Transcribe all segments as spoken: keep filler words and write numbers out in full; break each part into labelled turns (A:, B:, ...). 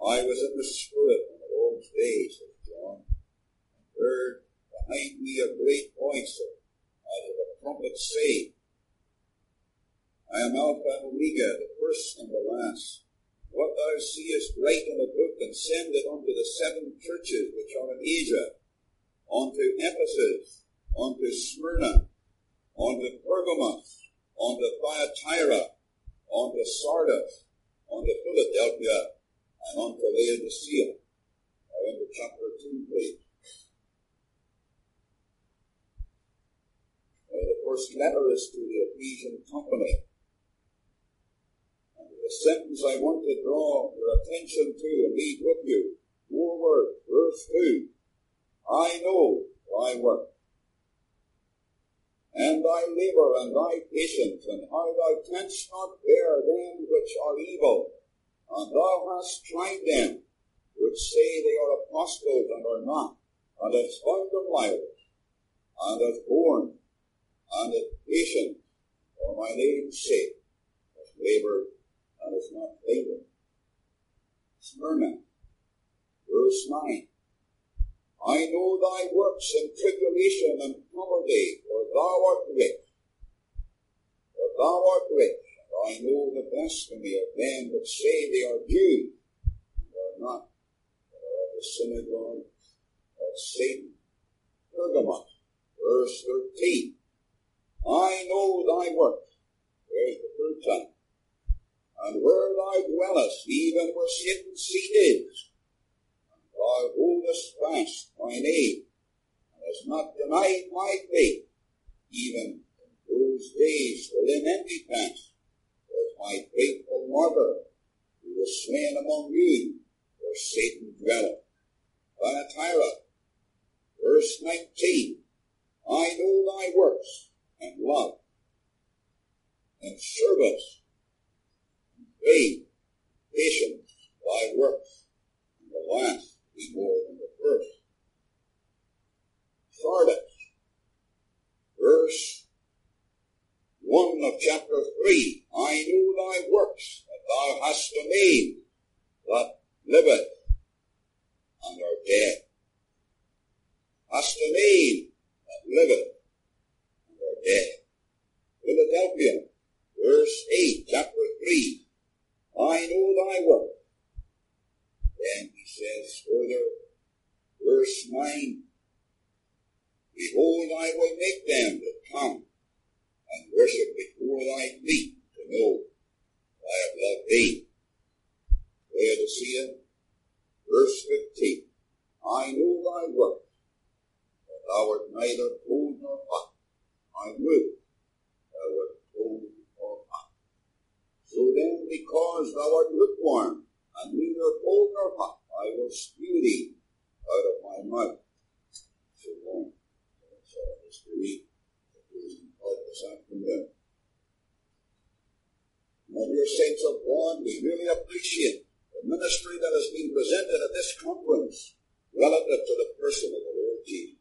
A: I was in the Spirit in the Lord's days, says John, and heard behind me a great voice as of a trumpet say, I am Alpha and Omega, the first and the last. What thou seest, write in a book, and send it unto the seven churches which are in Asia, unto Ephesus, unto Smyrna, unto Pergamos, unto Thyatira, unto Sardis, unto Philadelphia, and unto Laodicea. Now into chapter two, please. Now, the first letter is to the Ephesian company. And the sentence I want to draw your attention to and read with you, four words, verse two. I know thy work, and thy labor, and thy patience, and how thou canst not bear them which are evil, and thou hast tried them which say they are apostles and are not, and hast found them liars, and hast borne, and hast patience for my name's sake, hast labored, and hast not fainted. Smyrna, verse nine. I know thy works in tribulation and poverty, for thou art rich. For thou art rich, and I know the blasphemy of them which say they are Jews, and are not, but are of the synagogue of Satan. Pergamos, verse thirteen. I know thy works. There's the third time. And where thou dwellest, even where Satan's seat is, thou holdest fast my name, and hast not denied my faith, even in those days wherein Antipas was my faithful martyr, who was slain among you, where Satan dwelleth. Thyatira, verse nineteen. I know thy works, and love, and service, and faith, patience, thy works, and the last be more than the first. Sardis, verse one of chapter three. I know thy works, that thou hast a name that liveth and are dead. Hast a name that liveth and are dead. Philadelphia, verse eight, chapter three. I know thy works. Then he says further, verse nine, behold, I will make them to come and worship before thy feet, to know I have loved thee. Laodicea, verse fifteen, I know thy works, that thou art neither cold nor hot. I would thou art cold or hot. So then, because thou art lukewarm, and neither cold nor hot, I will spew thee out of my mouth. So long. That's all I was to read. It was in part this afternoon. My dear saints of God, we really appreciate the ministry that has been presented at this conference relative to the person of the Lord Jesus.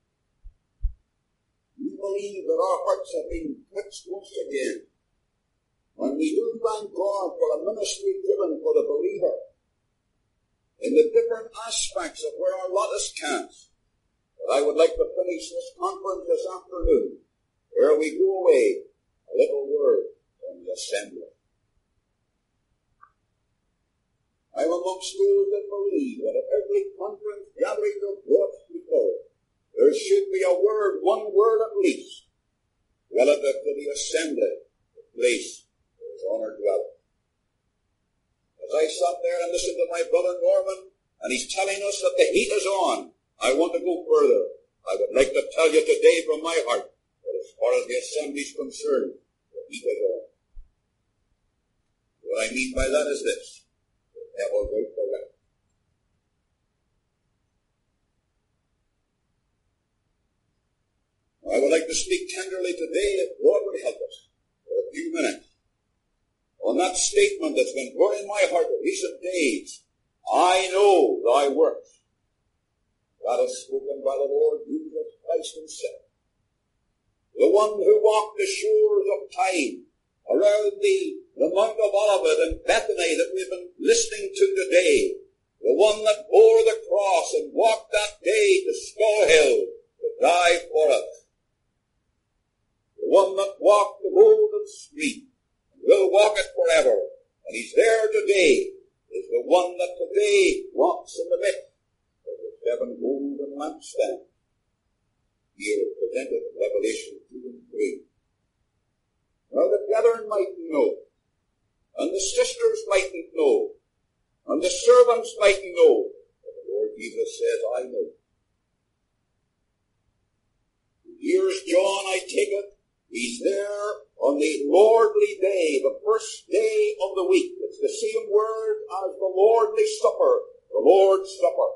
A: We believe that our hearts have been touched once again. And we do thank God for a ministry given for the believer in the different aspects of where our lot is cast. But I would like to finish this conference this afternoon, where we go away a little word from the assembly. I'm amongst those that believe that at every conference gathering of God's people, there should be a word, one word at least, relative to the assembly, the place where his honor dwelleth. As I sat there and listened to my brother Norman, and he's telling us that the heat is on, I want to go further. I would like to tell you today from my heart that as far as the assembly is concerned, the heat is on. What I mean by that is this. The devil will correct. I would like to speak tenderly today, if God would help us, for a few minutes, on that statement that's been burning my heart in recent days. I know thy works. That is spoken by the Lord Jesus Christ himself. The one who walked the shores of time, around the, the Mount of Olivet and Bethany that we've been listening to today, one that bore the cross and walked that day to Skull Hill to die for us. The one that walked the golden street and will walk it forever, and he's there today, is the one that today walks in the midst of the seven golden lampstands. Here presented in Revelation two and three. Now the brethren mightn't know, and the sisters mightn't know, and the servants mightn't know, but the Lord Jesus says, I know. Here's John, I take it, he's there on the lordly day, the first day of the week. It's the same word as the lordly supper, the Lord's Supper.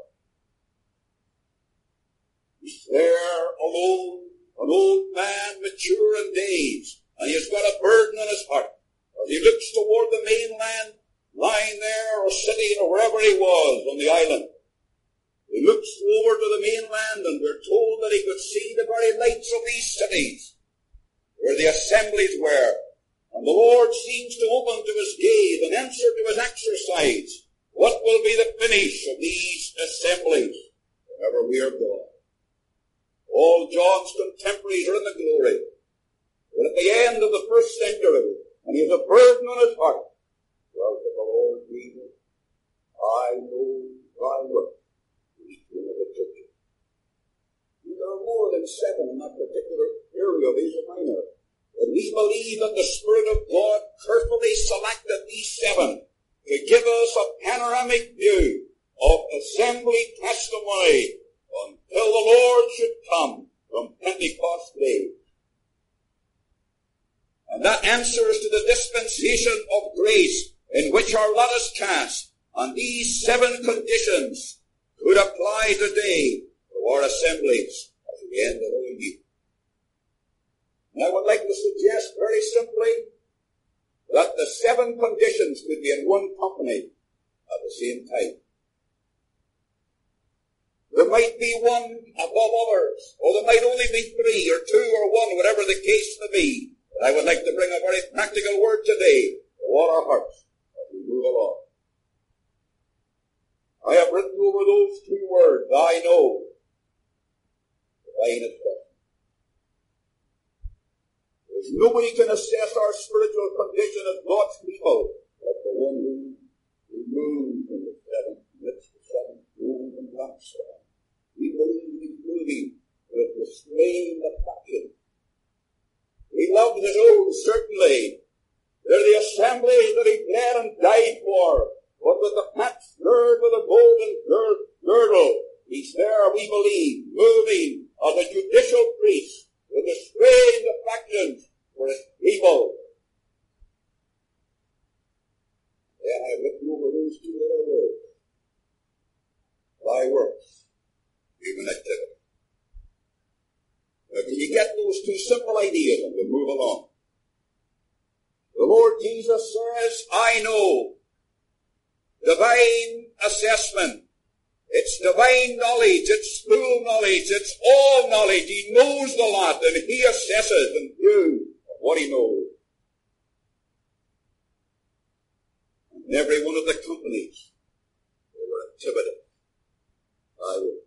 A: He's there alone, an old man, mature in days, and he's got a burden on his heart. As he looks toward the mainland, lying there or sitting or wherever he was on the island, he looks over to the mainland, and we're told that he could see the very lights of these cities, where the assemblies were. And the Lord seems to open to his gaze and answer to his exercise. What will be the finish of these assemblies wherever we are gone? All John's contemporaries are in the glory. But at the end of the first century, and he has a burden on his heart, well, to the Lord Jesus, I know thy work. One of the churches. There are more than seven in that particular area of Asia Minor. And we believe that the Spirit of God carefully selected these seven to give us a panoramic view of assembly testimony until the Lord should come from Pentecost Day. And that answers to the dispensation of grace in which our lot is cast. And these seven conditions could apply today to our assemblies at the end of the year. And I would like to suggest very simply that the seven conditions could be in one company at the same time. There might be one above others, or there might only be three or two or one, whatever the case may be. But I would like to bring a very practical word today to all our hearts as we move along. I have written over those two words, I know, divine assessment. There's nobody can assess our spiritual condition as God's people like the one who, who moves in the seventh, midst the seventh golden lampstand. We believe he's moving with restrained affection. He loves his own, certainly. They're the assemblies that he bled and died for. But with the patch girded with a golden girdle, he's there, we believe, moving as a judicial priest with restrained affections for his people. Then I looked over those two little words. Thy works, human activity. Now, can you get those two simple ideas and we'll move along? The Lord Jesus says, I know. Divine assessment. It's divine knowledge. It's full knowledge. It's all knowledge. He knows the lot and he assesses in view of what he knows. And in every one of the companies, they were activity. I will.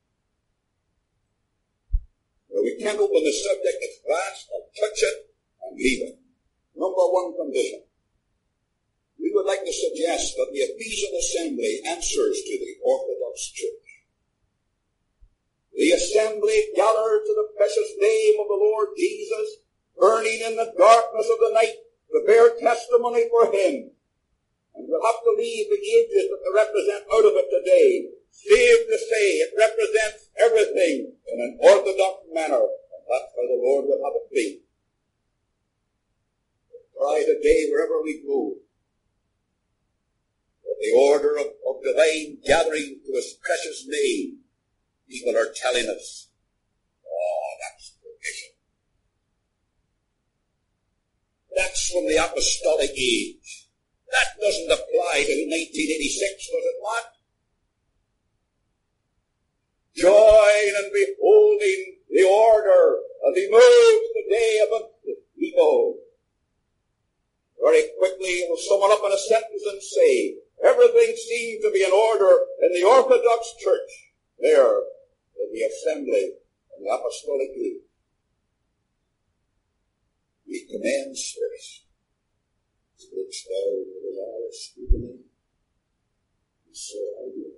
A: Now we can't open the subject. It's vast. I'll touch it and leave it. Number one condition. We would like to suggest that the Ephesian assembly answers to the Orthodox Church. The assembly gathered to the precious name of the Lord Jesus, burning in the darkness of the night to bear testimony for him. And we'll have to leave the ages that they represent out of it today. Save to say it represents everything in an orthodox manner. And that's how the Lord will have it be. Try today wherever we go. The order of, of divine gathering to his precious name, people are telling us, oh, that's tradition. That's from the apostolic age. That doesn't apply to nineteen eighty-six, does it not? Join in beholding the order as he moves the day among the people. Very quickly, he will sum it up in a sentence and say, Everything seemed to be in order in the Orthodox Church there in the assembly in the Apostolic Age. He commands first, which thou with our scrutiny, and so I will.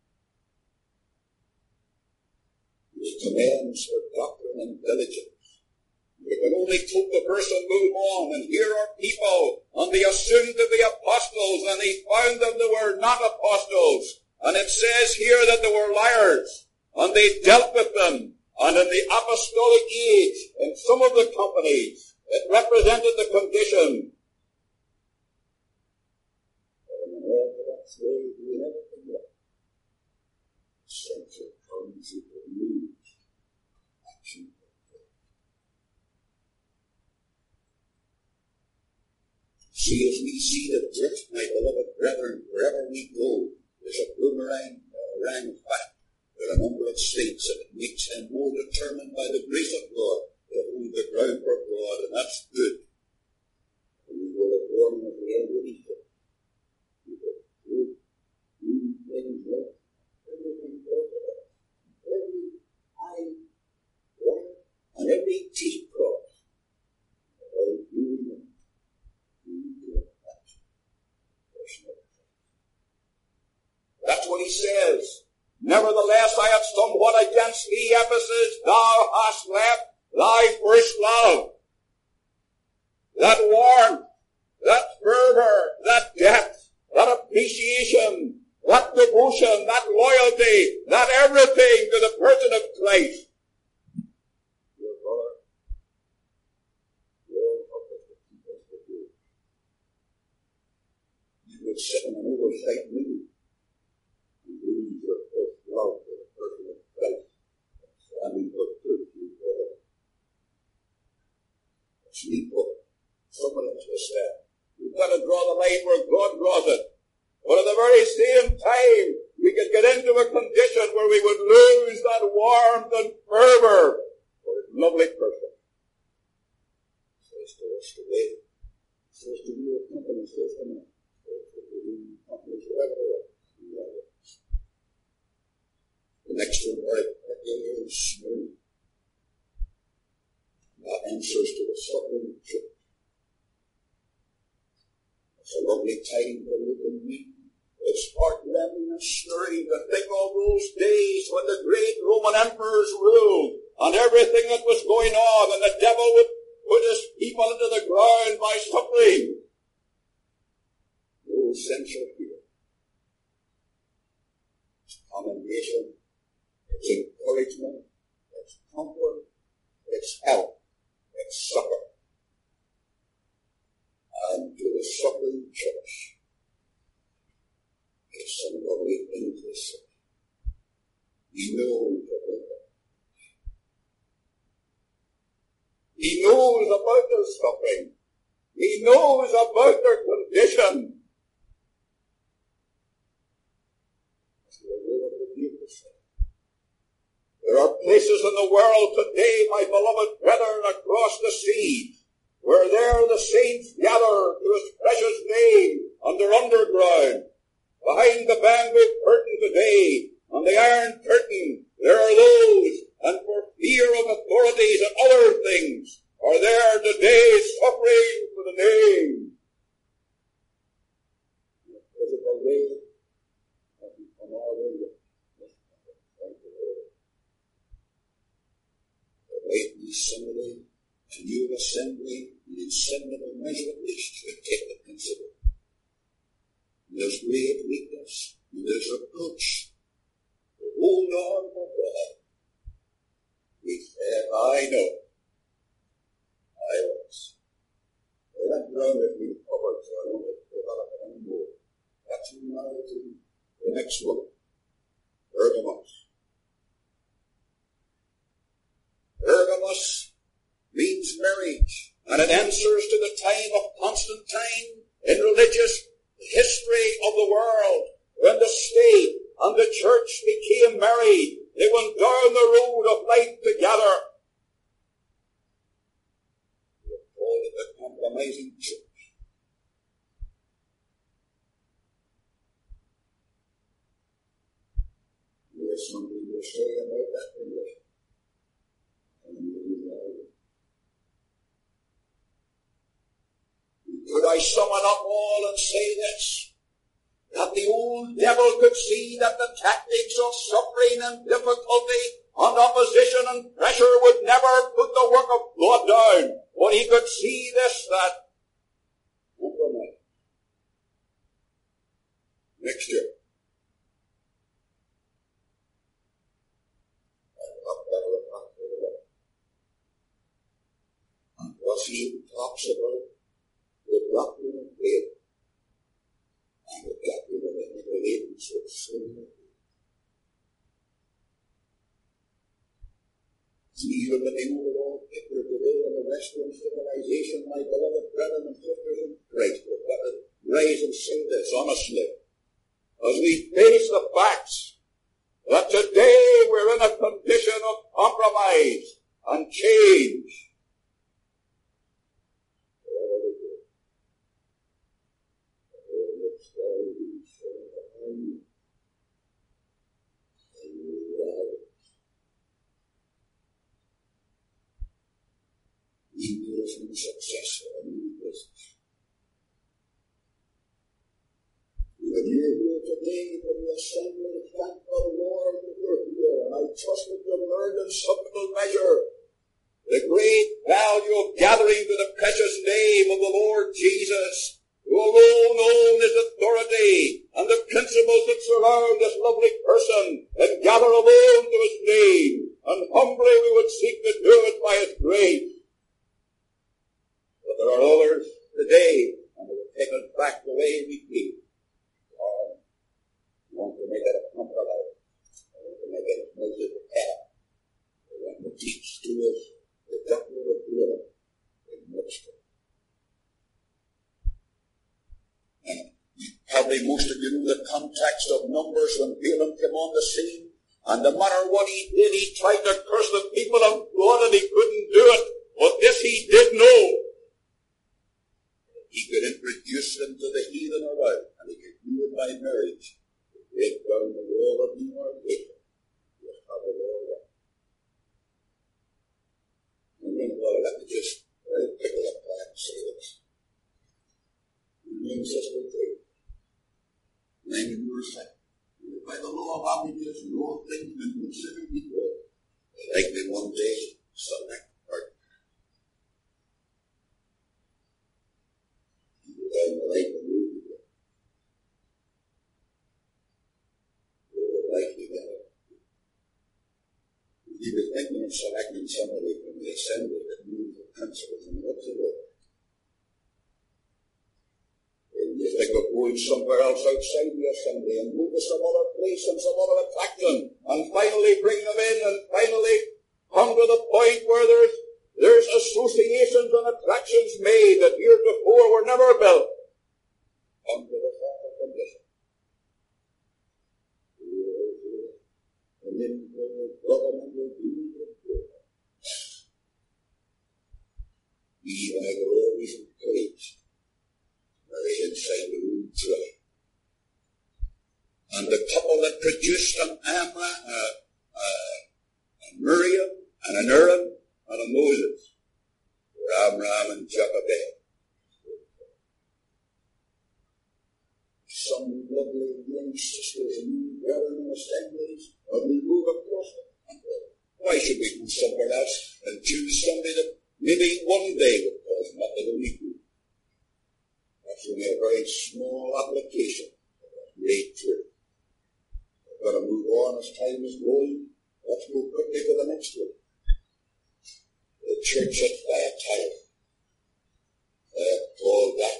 A: He commands for doctrine and diligence. We can only hope the person move on, and here are people, and they assumed to be apostles, and he found that they were not apostles. And it says here that they were liars, and they dealt with them. And in the apostolic age, in some of the companies, it represented the condition. But in an Orthodox way, we never forget. Sense of currency for news, action. See, as we see the drift, my beloved brethren, wherever we go, there's a boomerang, uh, rang back. There are a number of states, and it makes them more determined by the grace of God to hold the ground for God, and that's good. And we will have born with the end of Egypt. We will do things right, everything orthodox, every I one and every T cross. All doing it. That's what he says. Nevertheless, I have somewhat against thee, Ephesus. Thou hast left thy first love. That warmth, that fervor, that depth, that appreciation, that devotion, that loyalty, that everything to the person of Christ. Your brother, your purpose to keep us with you. You would sit in an oversight meeting. Love for the person of Christ, standing for truth to God. It's equal. Somebody has to stand. We've got to draw the line where God draws it. But at the very same time, we could get into a condition where we would lose that warmth and fervor for his lovely person. Says to us today, says to you, a company, says to me, says to you, companies forever. The next one, very quickly, is smooth. That answers to the suffering church. It's a lovely time to look and meet. It's heart-rending and stirring to think of those days when the great Roman emperors ruled, and everything that was going on, and the devil would put his people into the ground by suffering. No essential here. It's commendation. It's encouragement, it's comfort, it's help, it's succor. And to the suffering church, it's some lovely things to say. He knows about it. He knows about their suffering. He knows about their condition. There are places in the world today, my beloved brethren, across the sea, where there the saints gather to his precious name under underground. Behind the bandwidth curtain today, on the iron curtain, there are those, and for fear of authorities and other things, are there today suffering for the name. The physical way has become already great assembly, a new assembly, the assembly of measure of this should take the consider. There's great weakness, and there's reproach. But hold on for God. He said, I know. I was. That ground has been covered, so I won't develop it anymore. That's now to the next one. Pergamos. Pergamos means marriage, and it answers to the time of Constantine in religious history of the world, when the state and the church became married. They went down the road of life together. We called it the compromising church. something to say about that condition. Could I sum it up all and say this? That the old devil could see that the tactics of suffering and difficulty and opposition and pressure would never put the work of God down. But he could see this, that compromise, mixture, and thus he talks about the doctrine of faith and the doctrine of inheritance of sin. Even the overall picture today of the Western civilization, my beloved brethren and sisters in Christ, we've got to rise and say this honestly, as we face the facts that today we're in a condition of compromise and change. And successful in new business. When you're here today from the assembly, thank the Lord that you're here, and I trust that you've learned in some little measure the great value of gathering to the precious name of the Lord Jesus, who alone owns his authority and the principles that surround this lovely person, and gather alone to his name, and humbly we would seek to do it by his grace. But there are others today, and they will take us back the way we came. Oh, we want to make it a compromise. We want to make it a place of path. We want to teach to us the doctrine of freedom in ministry. And probably most of you know the context of Numbers when Balaam came on the scene, and no matter what he did, he tried to curse the people of God, and he couldn't do it. But this he did know. He could introduce them to the heathen around, and he could do it by marriage. To break down the wall of demarcation. Just have it all right. And then, well, let me just very quickly apply and say this. Remain sister three. Name in your sight. By the law of averages, and all things been considered equal. Like me one day, select part. And like the movie. We would like to get it. You were thinking of selecting somebody from the assembly that knew the principles and whatsoever. And you think of going somewhere else outside the assembly and move to some other place and some other attraction, and finally bring them in, and finally come to the point where there's There's associations and attractions made that heretofore were never built. Come to the proper condition. And then the government will be good. We, I will always encourage marriage inside the room truly. And the couple that produced an Amra, uh, uh, a Miriam, and an Aaron, and a Moses, Amram and Jochebed. Some lovely young sisters and young brethren in assemblies, and we move across the country. Why should we go somewhere else and choose somebody that maybe one day would cause nothing only good? That's only a very small application of that great truth. We've got to move on as time is going. Let's go quickly to the next one. The church at Thyatira, uh, called that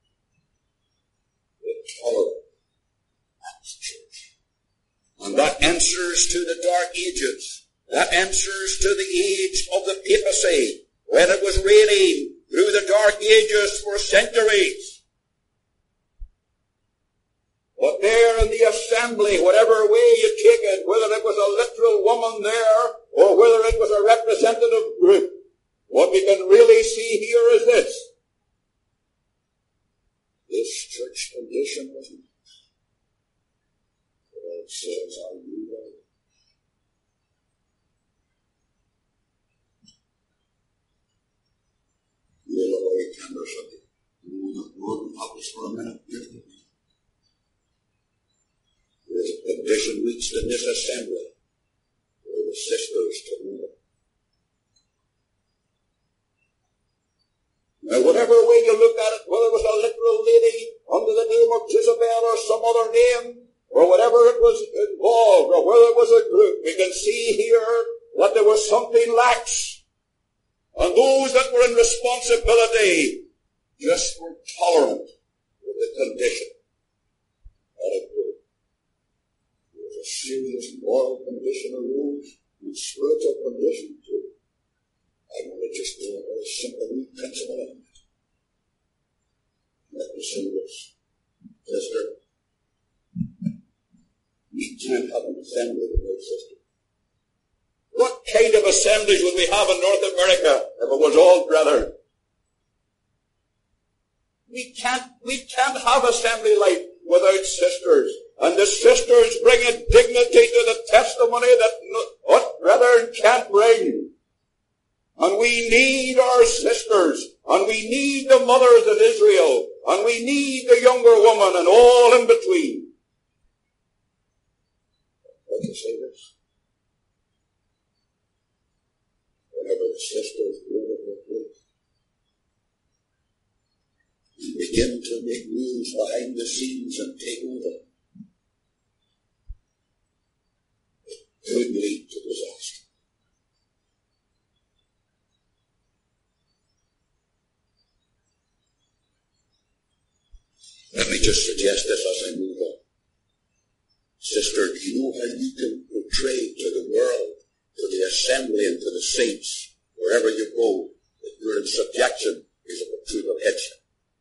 A: the tolerant Baptist church. And that answers to the Dark Ages. That answers to the age of the papacy, when it was reigning through the Dark Ages for centuries. But there in the assembly, whatever way you take it, whether it was a literal woman there, or whether it was a representative group, what we can really see here is this. This church condition was not. It says, are you ready? condition reached in this assembly were the sisters to rule. Now, whatever way you look at it, whether it was a literal lady under the name of Jezebel or some other name, or whatever it was involved, or whether it was a group, we can see here that there was something lax. And those that were in responsibility just were tolerant with the condition that it was. There was a serious moral condition arose, and spiritual condition too. I want to just do a very simple new principle in it. Let me say this, sister. We can't have an assembly without sisters. What kind of assemblies would we have in North America if it was all brethren? We can't, we can't have assembly life without sisters. And the sisters bring a dignity to the testimony that no, what brethren can't bring. And we need our sisters, and we need the mothers of Israel, and we need the younger woman, and all in between. Let me say this. Whenever the sisters go to their place and begin to make moves behind the scenes and take over, it could lead to disaster. Let me just suggest this as I move on. Sister, do you know how you can portray to the world, to the assembly and to the saints, wherever you go, that you're in subjection because of the truth of headship?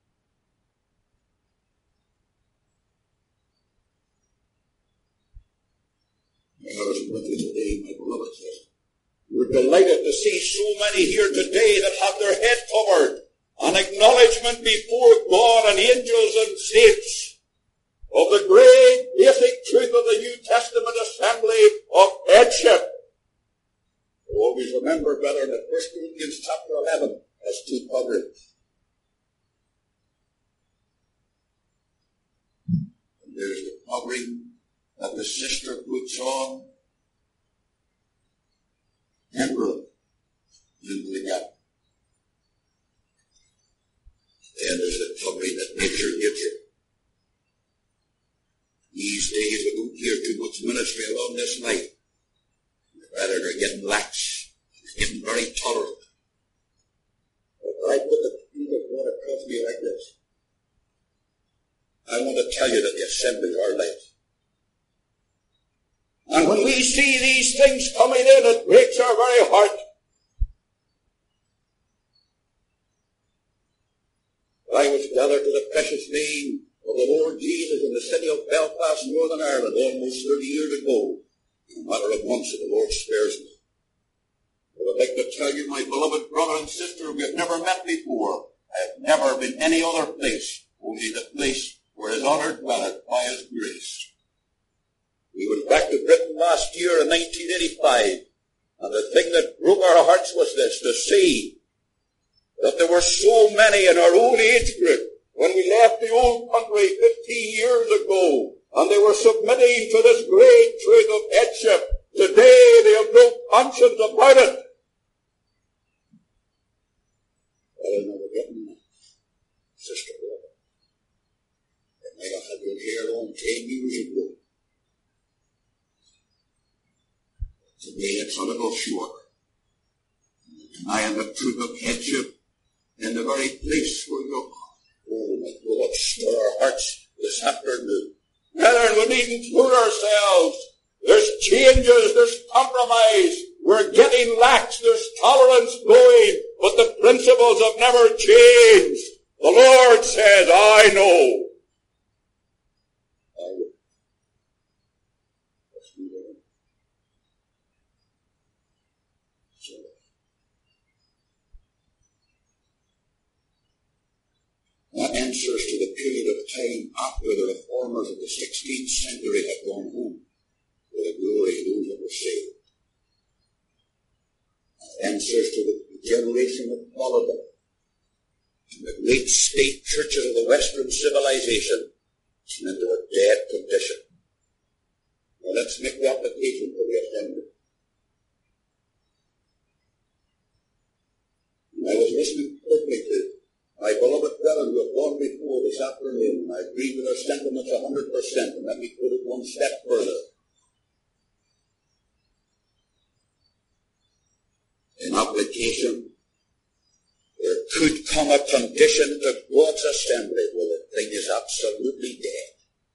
A: I was with you today, my beloved sister. We're delighted to see so many here today that have their head covered, an acknowledgement before God and angels and saints of the great basic truth of the New Testament assembly of headship. Always remember, brethren, that First Corinthians chapter eleven has two coverings. And there's the covering that the sister puts on temporarily into the gap. Then there's the covering that nature gives you. These days we don't hear too much ministry along this line. Rather, they're getting lax. They're getting very tolerant. But I put the feet of God across me like this. I want to tell you that the assembly is our life. And when we see these things coming in, it breaks our very heart. I was gathered to the precious name of the Lord Jesus in the city of Belfast, Northern Ireland, almost thirty years ago. In a matter of months, the Lord spares me. But I'd like to tell you, my beloved brother and sister, we have never met before. I have never been any other place, only the place where His honor dwelleth by His grace. We went back to Britain last year in nineteen eighty-five, and the thing that broke our hearts was this, to see that there were so many in our own age group when we left the old country fifteen years ago, and they were submitting to this great truth of headship. Today they have no conscience about it. Well, I never getting that, Sister Robert. You might have had your hair on ten years ago. Today it's a little shorter. Denying the truth of headship in the very place where you're. Oh, my God, stir our hearts this afternoon. Brethren, we needn't fool ourselves. There's changes, there's compromise. We're getting lax, there's tolerance going, but the principles have never changed. The Lord says, I know. I will. Let's move on. So, that answers to the period of time after the reformers of the sixteenth century had gone home with the glory of those that were saved. That answers to the generation that followed them. And the great state churches of the Western civilization came into a dead condition. let's make the application for the assembly. I was listening quickly to my beloved brethren who have gone before this afternoon, and I agree with their sentiments a hundred percent, and let me put it one step further. In application, there could come a condition to God's assembly where the thing is absolutely dead.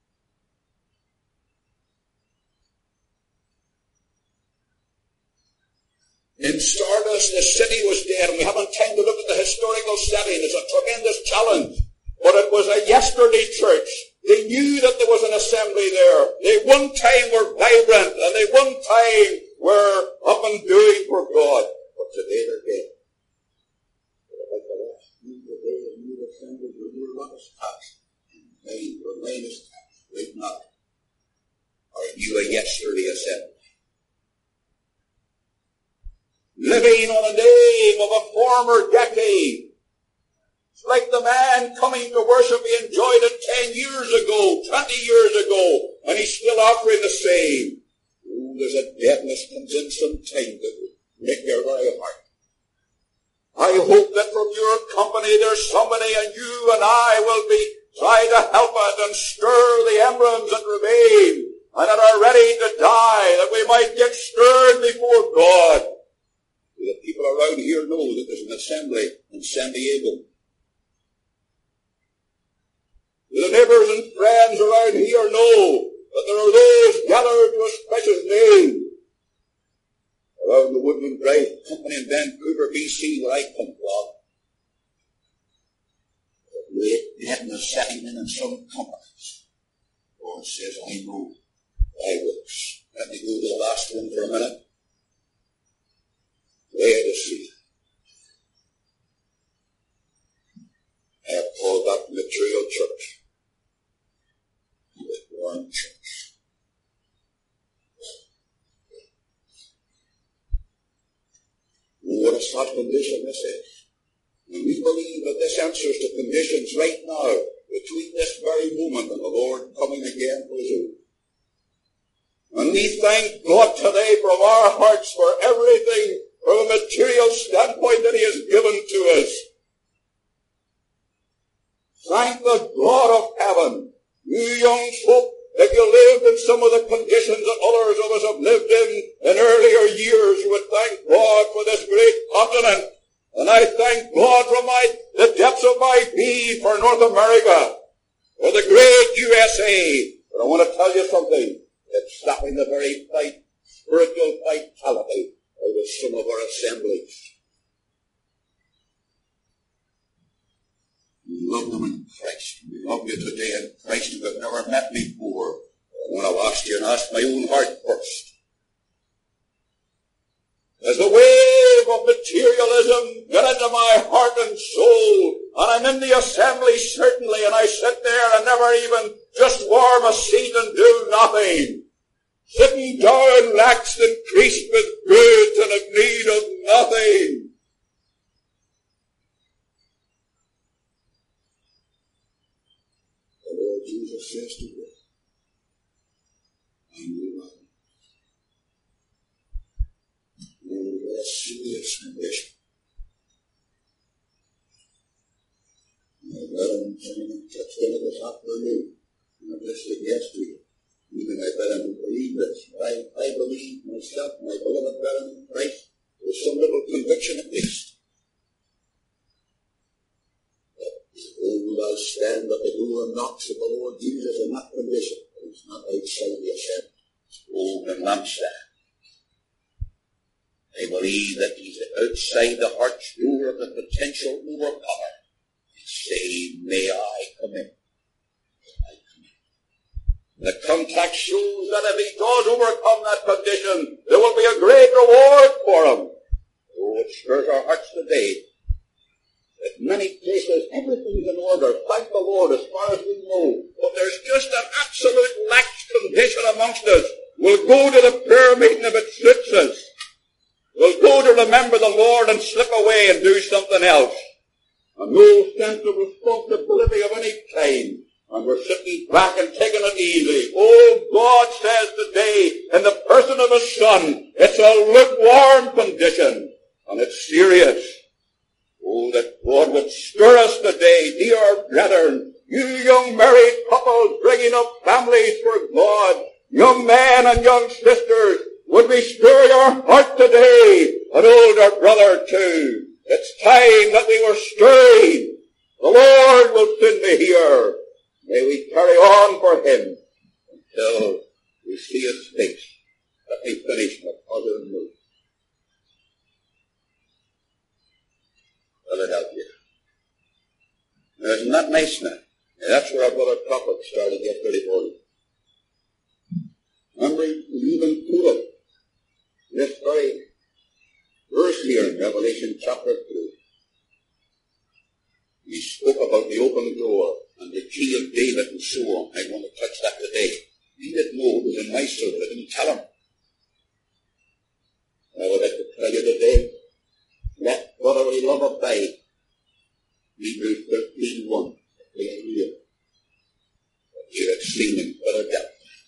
A: In Stardust, the city was dead, and we haven't time to look at the historical setting. It's a tremendous challenge. But it was a yesterday church. They knew that there was an assembly there. They one time were vibrant, and they one time were up and doing for God. But today they're dead. Like the last few today, the new assembly will do what is past. And vain remain is past. Wait not. Are you a yesterday assembly? Living on a name of a former decade. It's like the man coming to worship, he enjoyed it ten years ago, twenty years ago, and he's still offering the same. Oh, there's a deadness comes in sometime that will make your very heart. I hope that from your company there's somebody, and you and I will be trying to help it and stir the emblems that remain and that are ready to die, that we might get stirred before God. The people around here know that there's an assembly in San Diego. The neighbors and friends around here know that there are those gathered to a special name. Around the Woodland Drive Company in Vancouver, B C, where I come from, a great deadness setting in in some companies. God says, I know thy works. Let me go to the last one for a minute. Laodicea. I have called that material church the born church. What a sad condition this is. And we believe that this answers to conditions right now, between this very moment and the Lord coming again for his own. And we thank God today from our hearts for everything from a material standpoint that he has given to us. Thank the God of heaven. You young folk, if you lived in some of the conditions that others of us have lived in in earlier years, you would thank God for this great continent. And I thank God from my, the depths of my being for North America, for the great U S A. But I want to tell you something. It's stopping the very fight, spiritual vitality over some of our assemblies. We love them in Christ. We love you today in Christ who have never met before. I want to ask you and ask my own heart first. As the wave of materialism got into my heart and soul, and I'm in the assembly certainly, and I sit there and never even just warm a seat and do nothing. Sitting down, laxed and creased with goods and in need of nothing. The Lord Jesus says to me, I knew not. Oh, what a serious condition. My brethren, gentlemen, touched on it this afternoon, and I just suggest to you, even I better believe this. I, I believe myself, my beloved brethren in Christ, with some little conviction at least. That behold, I stand at the door and knocks at the Lord Jesus in that condition. He's not outside the assembly. Oh, the lampstand. I believe that he's outside the heart's door of the potential overcomer. Say, may I come in? The context shows that if he does overcome that condition, there will be a great reward for him. Oh, it stirs our hearts today. In many places, everything's in order. Thank the Lord, as far as we know. But there's just an absolute lax condition amongst us. We'll go to the prayer meeting if it suits us. We'll go to remember the Lord and slip away and do something else. And no sense of responsibility of any kind. And we're sitting back and taking it easy. Oh, God says today in son. It's a lukewarm condition, and it's serious. Oh, that God would stir us today, dear brethren, you young married couples bringing up families for God, young men and young sisters, would we stir your heart today, an older brother too. It's time that we were stirring. The Lord will soon be here. May we carry on for him until we see his face. Let me finish my positive note. Philadelphia. Now, isn't that nice now? That's where our brother prophet started yesterday morning. Remember, we even put it. This very verse here in Revelation chapter two. He spoke about the open door and the key of David and so on. I want to touch that today. He didn't know it was in my soul. I didn't tell him. I would like to tell you today, let brotherly love abide. Hebrews thirteen one. Hallelujah. You have seen in Philadelphia.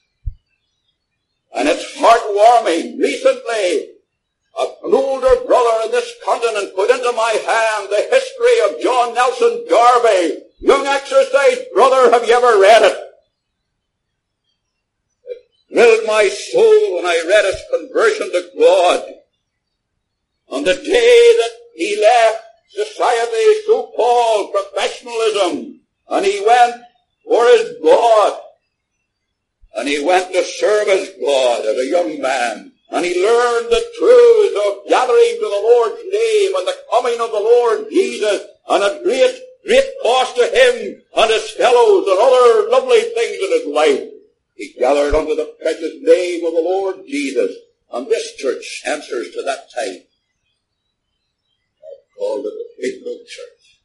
A: And it's heartwarming. Recently, an older brother in this continent put into my hand the history of John Nelson Darby. Young exercise brother, have you ever read it? It thrilled my soul when I read his conversion to God. On the day that he left society, so-called professionalism, and he went for his God, and he went to serve his God as a young man, and he learned the truths of gathering to the Lord's name and the coming of the Lord Jesus, and at great, great cost to him and his fellows and other lovely things in his life. He gathered unto the precious name of the Lord Jesus, and this church answers to that time. I called it the faithful church.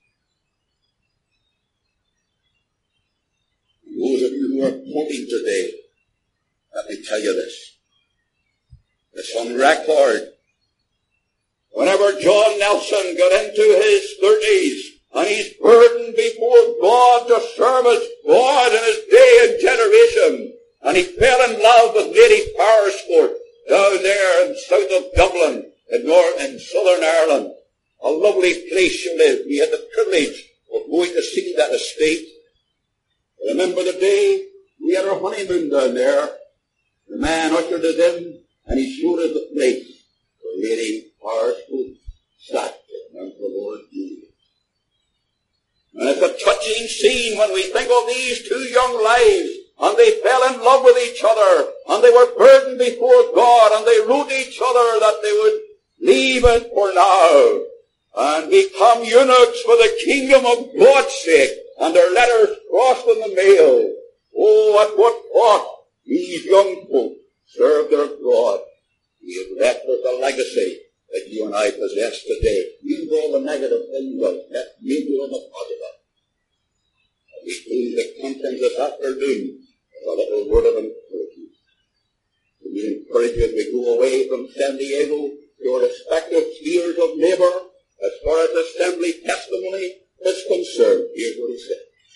A: Those of you who are quoting today, let me tell you this. It's on record. Whenever John Nelson got into his thirties, and he's burdened before God to serve his God in his day and generation, and he fell in love with Lady Powerscourt down there in south of Dublin, in, North, in southern Ireland. A lovely place she lived. We had the privilege of going to see that estate. I remember the day we had our honeymoon down there. The man ushered us in, and he showed us the place where Lady Powerscourt sat and the Lord Jesus. And it's a touching scene when we think of these two young lives, and they fell in love with each other, and they were burdened before God, and they wrote each other that they would leave it for now and become eunuchs for the kingdom of God's sake, and their letters crossed in the mail. Oh, at what cost these young folk served their God. He has left us a legacy that you and I possess today. Use all the negative things out. Let's use it on the positive. And we close the content this afternoon with a little word of encouragement. We encourage you as we go away from San Diego to our respective spheres of labor. As far as assembly testimony is concerned, here's what he said.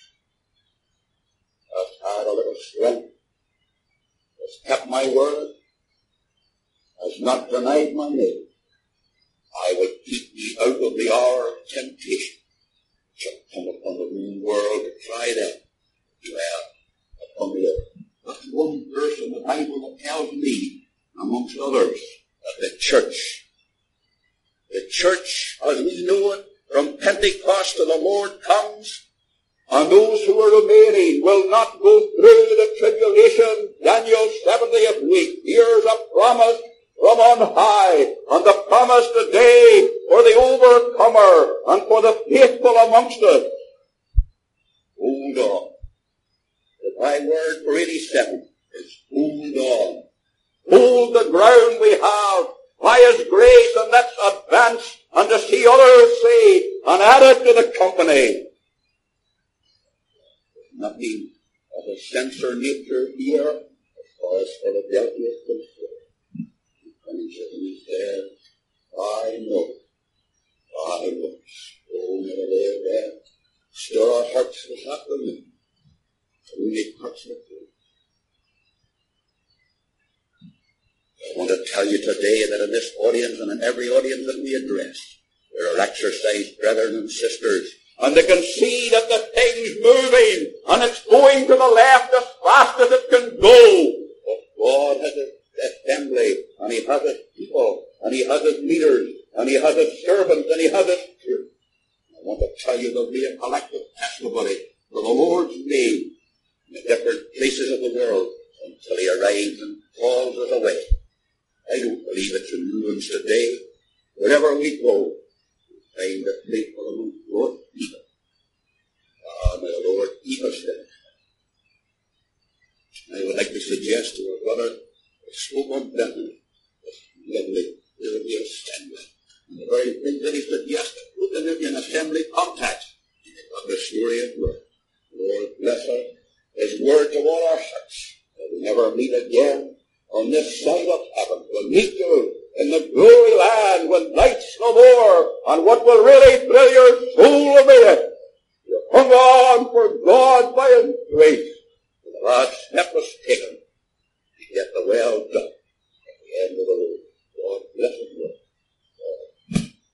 A: I've had a little strength, has kept my word, has not denied my name. I will keep ye out of the hour of temptation, which shall come upon the whole world to try them, dwell upon the earth. That's one verse in the Bible that tells me, amongst others, that the church The church, as we know it, from Pentecost to the Lord comes, and those who are remaining will not go through the tribulation, Daniel's seventieth week. Here's a promise from on high, and the promise today for the overcomer and for the faithful amongst us. Hold on. The byword for eighty-seven is hold on. Hold the ground we have by his grace, and let's advance and to see others saved and added to the company. Nothing of a censor nature here as far as Philadelphia is concerned. He finishes and he says, I know, I know. Oh, may the Lord there stir our hearts this afternoon. We need hearts with you. I want to tell you today that in this audience and in every audience that we address, there are exercised brethren and sisters, and they can see that the thing's moving, and it's going to the left as fast as it can go. But God has his assembly, and he has his people, and he has his leaders, and he has his servants, and he has his church. I want to tell you there'll be a collective testimony for the Lord's name in the different places of the world until he arrives and calls us away. I don't believe it's in ruins today. Wherever we go, we find a place for the Lord people. Ah, may the Lord keep us there. I would like to suggest to our brother, I spoke on Bethany, this lovely European assembly. And the very thing that he suggested, put them in an assembly context. Of the story of God. Lord bless us, his word to all our hearts, that we never meet again on this side of heaven. We'll meet you in the glory land when night's no more, and what will really thrill your soul will be it. You hung on for God by his grace. The last step